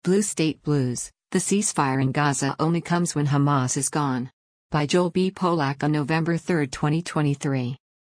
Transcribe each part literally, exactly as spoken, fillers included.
Blue State Blues, The Ceasefire in Gaza Only Comes When Hamas Is Gone. By Joel B. Polak on November third, twenty twenty-three.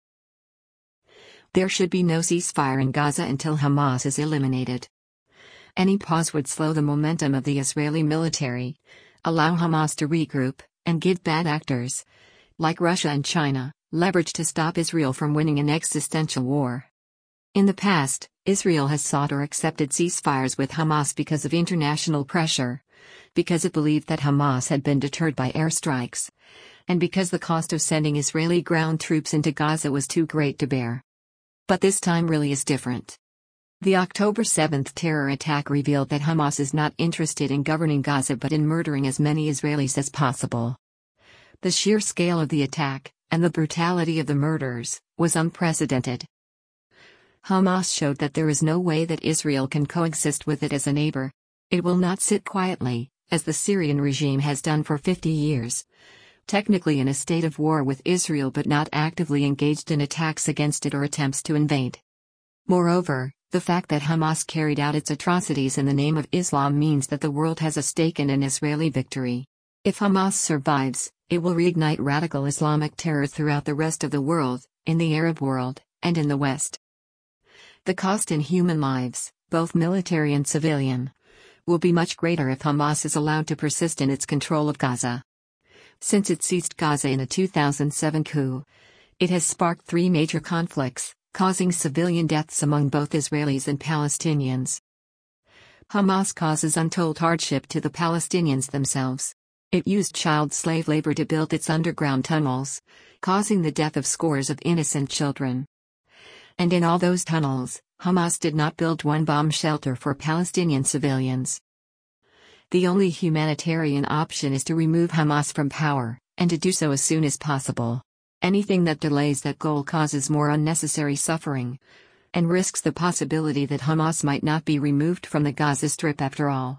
There should be no ceasefire in Gaza until Hamas is eliminated. Any pause would slow the momentum of the Israeli military, allow Hamas to regroup, and give bad actors, like Russia and China, leverage to stop Israel from winning an existential war. In the past, Israel has sought or accepted ceasefires with Hamas because of international pressure, because it believed that Hamas had been deterred by airstrikes, and because the cost of sending Israeli ground troops into Gaza was too great to bear. But this time really is different. The October seventh terror attack revealed that Hamas is not interested in governing Gaza but in murdering as many Israelis as possible. The sheer scale of the attack, and the brutality of the murderers, was unprecedented. Hamas showed that there is no way that Israel can coexist with it as a neighbor. It will not sit quietly, as the Syrian regime has done for fifty years. Technically in a state of war with Israel but not actively engaged in attacks against it or attempts to invade. Moreover, the fact that Hamas carried out its atrocities in the name of Islam means that the world has a stake in an Israeli victory. If Hamas survives, it will reignite radical Islamic terror throughout the rest of the world, in the Arab world, and in the West. The cost in human lives, both military and civilian, will be much greater if Hamas is allowed to persist in its control of Gaza. Since it seized Gaza in a two thousand seven coup, it has sparked three major conflicts, causing civilian deaths among both Israelis and Palestinians. Hamas causes untold hardship to the Palestinians themselves. It used child slave labor to build its underground tunnels, causing the death of scores of innocent children. And in all those tunnels, Hamas did not build one bomb shelter for Palestinian civilians. The only humanitarian option is to remove Hamas from power, and to do so as soon as possible. Anything that delays that goal causes more unnecessary suffering, and risks the possibility that Hamas might not be removed from the Gaza Strip after all.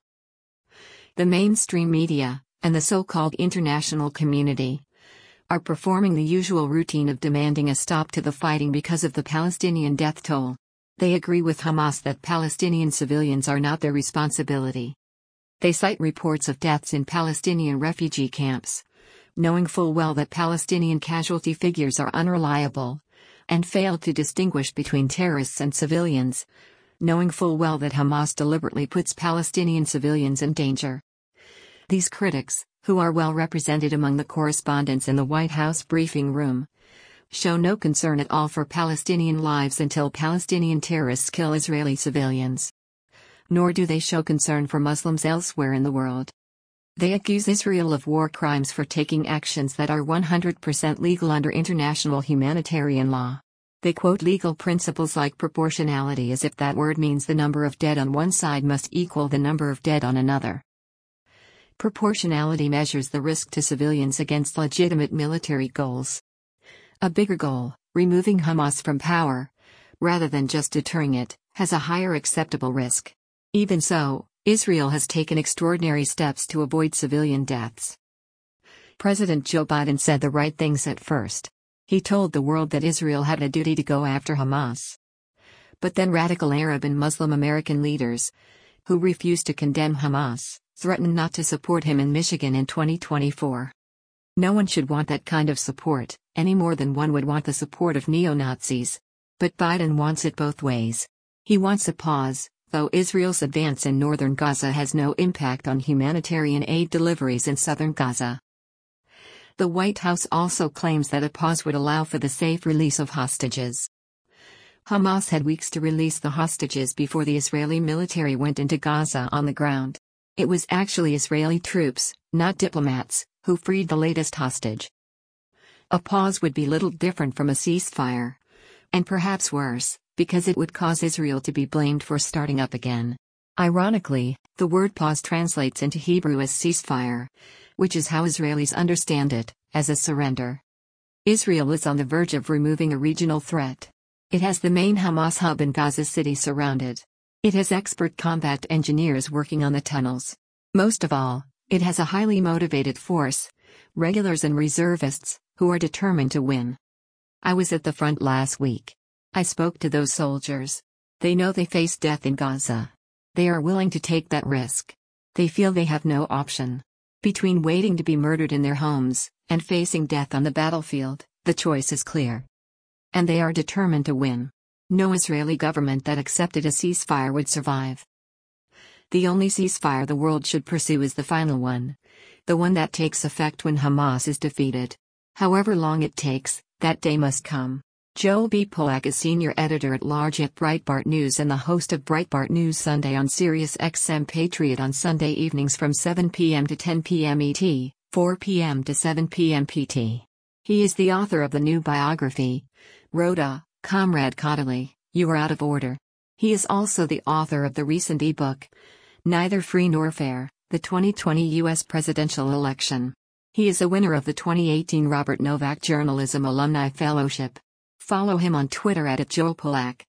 The mainstream media, and the so-called international community, are performing the usual routine of demanding a stop to the fighting because of the Palestinian death toll. They agree with Hamas that Palestinian civilians are not their responsibility. They cite reports of deaths in Palestinian refugee camps, knowing full well that Palestinian casualty figures are unreliable, and fail to distinguish between terrorists and civilians, knowing full well that Hamas deliberately puts Palestinian civilians in danger. These critics, who are well represented among the correspondents in the White House briefing room, show no concern at all for Palestinian lives until Palestinian terrorists kill Israeli civilians. Nor do they show concern for Muslims elsewhere in the world. They accuse Israel of war crimes for taking actions that are one hundred percent legal under international humanitarian law. They quote legal principles like proportionality as if that word means the number of dead on one side must equal the number of dead on another. Proportionality measures the risk to civilians against legitimate military goals. A bigger goal, removing Hamas from power, rather than just deterring it, has a higher acceptable risk. Even so, Israel has taken extraordinary steps to avoid civilian deaths. President Joe Biden said the right things at first. He told the world that Israel had a duty to go after Hamas. But then radical Arab and Muslim American leaders, who refused to condemn Hamas, threatened not to support him in Michigan in twenty twenty-four. No one should want that kind of support, any more than one would want the support of neo-Nazis. But Biden wants it both ways. He wants a pause, though Israel's advance in northern Gaza has no impact on humanitarian aid deliveries in southern Gaza. The White House also claims that a pause would allow for the safe release of hostages. Hamas had weeks to release the hostages before the Israeli military went into Gaza on the ground. It was actually Israeli troops, not diplomats, who freed the latest hostage. A pause would be little different from a ceasefire. And perhaps worse, because it would cause Israel to be blamed for starting up again. Ironically, the word pause translates into Hebrew as ceasefire, which is how Israelis understand it, as a surrender. Israel is on the verge of removing a regional threat. It has the main Hamas hub in Gaza City surrounded. It has expert combat engineers working on the tunnels. Most of all, it has a highly motivated force, regulars and reservists, who are determined to win. I was at the front last week. I spoke to those soldiers. They know they face death in Gaza. They are willing to take that risk. They feel they have no option. Between waiting to be murdered in their homes and facing death on the battlefield, the choice is clear. And they are determined to win. No Israeli government that accepted a ceasefire would survive. The only ceasefire the world should pursue is the final one. The one that takes effect when Hamas is defeated. However long it takes, that day must come. Joel B. Pollack is senior editor-at-large at Breitbart News and the host of Breitbart News Sunday on Sirius X M Patriot on Sunday evenings from seven p m to ten p m E T, four p m to seven p m P T. He is the author of the new biography, Rhoda, Comrade Caudaly, You Are Out of Order. He is also the author of the recent ebook, Neither Free Nor Fair, the twenty twenty U S Presidential Election. He is a winner of the twenty eighteen Robert Novak Journalism Alumni Fellowship. Follow him on Twitter at, at Joel Pollack.